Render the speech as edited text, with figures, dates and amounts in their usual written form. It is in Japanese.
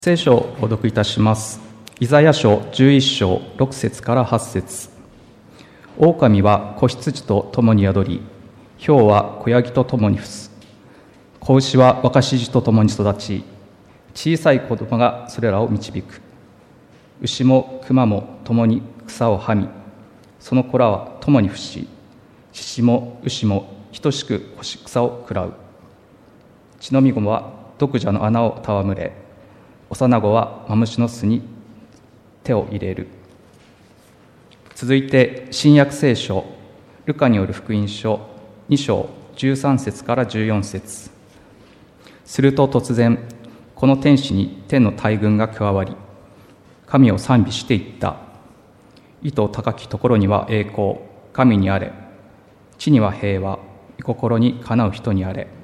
聖書を朗読いたします。イザヤ書11章6節から8節。狼は子羊と共に宿り、豹は子ヤギと共に伏す。子牛は若獅子と共に育ち、小さい子供がそれらを導く。牛も熊も共に草をはみ、その子らは共に伏し、獅子も牛も等しく草を食らう。血のみ子は毒蛇の穴を戯れ、幼子はマムシの巣に手を入れる。続いて新約聖書ルカによる福音書2章13節から14節。すると突然この天使に天の大軍が加わり、神を賛美していった。意図高きところには栄光、神にあれ。地には平和、御心にかなう人にあれ。